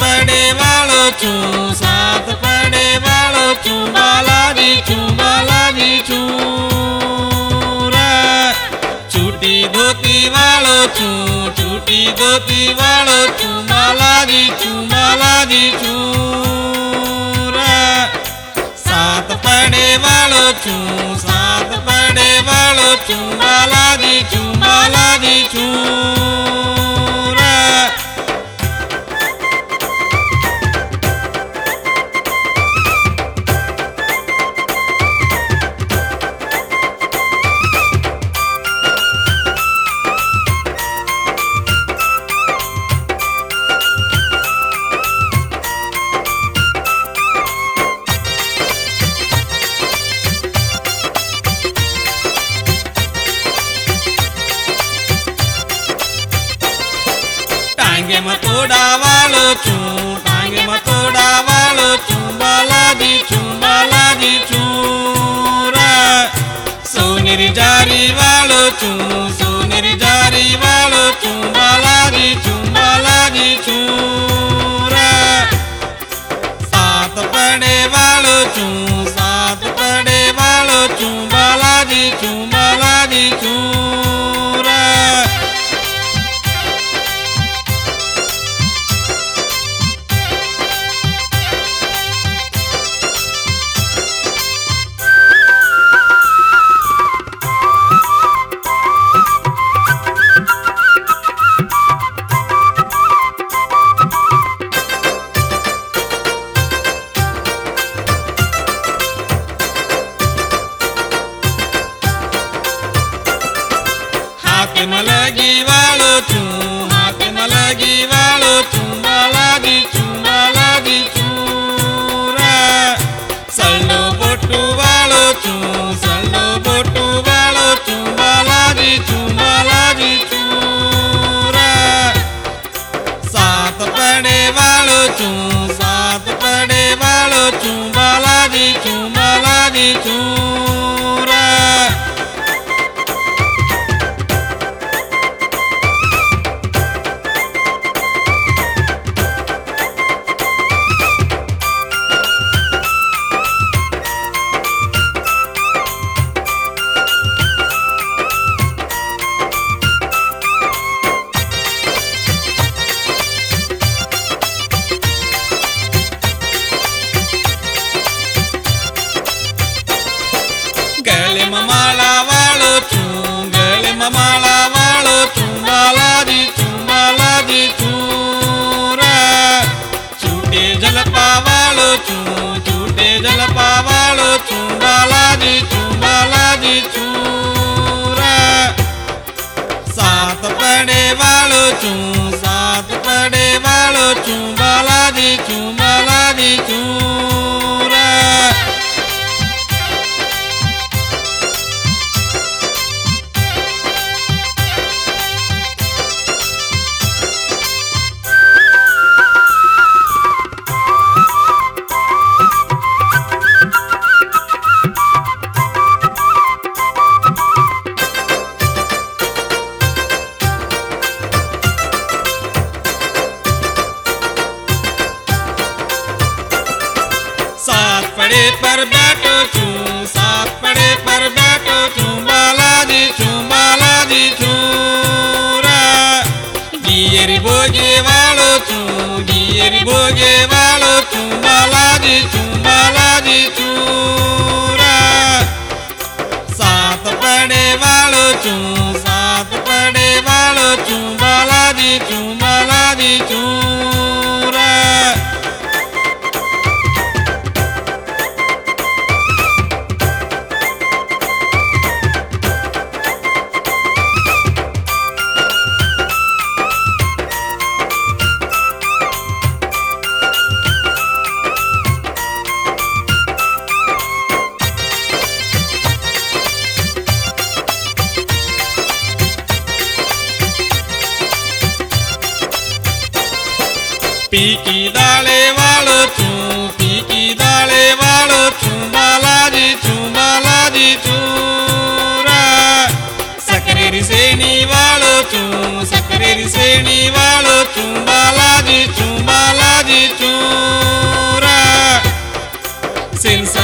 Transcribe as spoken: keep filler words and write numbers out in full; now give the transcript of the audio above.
પડે વાળો છું, સાત પડે વાળો છું, બાલાજી છું, બાલાજી છું રે. છૂટી ધોતી વાળો છું, છૂટી ધોતી વાળો છું, બાલાજી છું, બાલાજી છું રે. સાત પડે વાળો છું, સાત પડે વાળો છું, બાલાજી છું, બાલાજી છું રે. ટાંગે માં તોડા વાળો છું, ટાંગે માં તોડા વાળો છું, બાલાજી છું, બાલાજી છું રે. સોનેરી જારી વાળો છું, સોનેરી જારી વાળો છું, બાલાજી છું, બાલાજી છું રે. સાત પડે વાળો છું, સાત પડે વાળો છું, બાલાજી છું, બાલાજી છું રે. હાથમાં લગી વાળો છું, હાથમાં લગી વાળો છું, બાલાજી છું, બાલાજી છું રે. સલ્લો બોટું વાળો છું, સલ્લો બોટું વાળો છું, બાલાજી છું, બાલાજી છું રે. સાત પડે વાળો છું, સાત પડે વાળો છું, બાલાજી છું, બાલાજી છું રે. ગળેમાં માળા વાળો છું, ગળેમાં માળા વાળો છું, બાલાજી છું, બાલાજી છું રે. છૂટે જલપા વાળો છું, છૂટે જલપા વાળો છું, બાલાજી છું, બાલાજી છું રે. સાત પડે વાળો છું, સાત પડે વાળો છું, બાલાજી છું, બાલાજી છું રે. सात पड़े पर बैठो छूं, सात पड़े पर बैठो छूं, बालाजी छूं, बालाजी छूं रे. गियरी भोगे वालो छूं, गियरी भोगे वालो छूं, बालाजी छूं, बालाजी छूं रे. सात पड़े वालो छूं, सात पड़े वालो छूं, बालाजी छूं, बालाजी छूं रे. पीकी दाले वालो छूं, पीकी दाले वालो छूं, बालाजी छूं, बालाजी छूं रे. सकरेरी सेनी वालो छूं, सकरेरी सेनी वालो छूं, बालाजी छूं, बालाजी बालाजी चूरा सिन